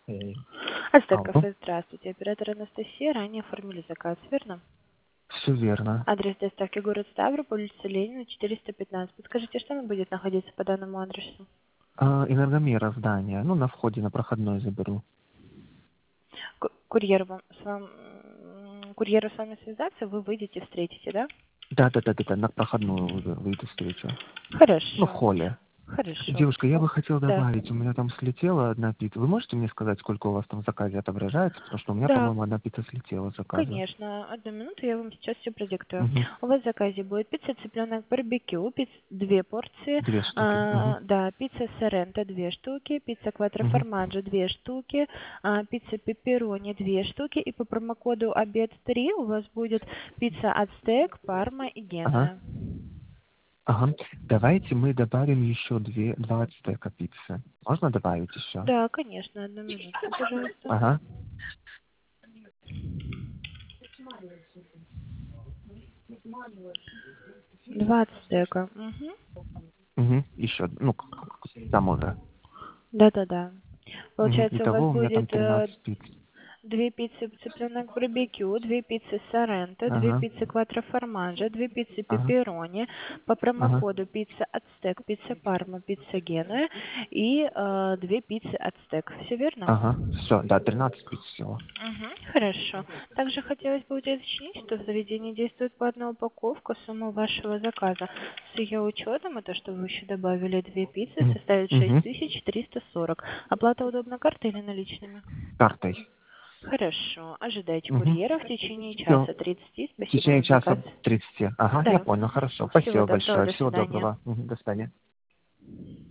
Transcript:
Ацтек Алло. кафе, здравствуйте. Оператор Анастасия, ранее оформили заказ, верно? Все верно. Адрес доставки город Ставрополь, улица Ленина, 415. Подскажите, что он будет находиться по данному адресу? Энергомера здания. Ну, на входе, на проходной заберу. Курьеру с вами связаться, вы выйдете, встретите, да? Да, на проходную выйду встречу. Ну, в Хорошо. холле. Хорошо. Девушка, я бы хотел Да. добавить, у меня там слетела одна пицца. Вы можете мне сказать, сколько у вас там в заказе отображается? Потому что у меня, Да, по-моему, одна пицца слетела с заказа. конечно. Одну минуту, я вам сейчас все продиктую. Угу. У вас в заказе будет пицца цыпленок барбекю, две порции, 2 штуки. Угу. да, пицца соренто 2 штуки, пицца Угу. кватроформаджо 2 штуки, пицца пепперони 2 штуки, и по промокоду обед 3 у вас будет пицца ацтек, парма и Ага. генуя. Ага. Давайте мы добавим еще два ацтека пиццы. Можно добавить еще? Да, конечно, одну минутку, пожалуйста. Ага. 20 ацтека. Угу. Угу. Еще, ну, там уже. Да-да-да. Угу. Получается, у вас Итого у меня там будет 13 пиц. две пиццы цыпленок барбекю, две пиццы соренто, две Ага. пиццы кватроформаджо, две пиццы Ага. пепперони, по Ага. промокоду пицца ацтек, пицца парма, пицца генуя и две пиццы ацтек. Все верно? Ага. Все, да, 13 пиц всего. Угу, хорошо. Также хотелось бы уточнить, что в заведении действует по одной упаковка. Сумма вашего заказа с ее учетом, это что вы еще добавили две пиццы, составит Угу. 6340. Оплата удобна картой или наличными? Картой. Хорошо. Ожидайте Угу. курьера в течение Все. часа 30. В Спасибо течение вам за заказ. часа 30. Ага, я Да. понял, хорошо. Всего Спасибо доброго. большое. До Всего свидания. доброго. Мгм. До свидания.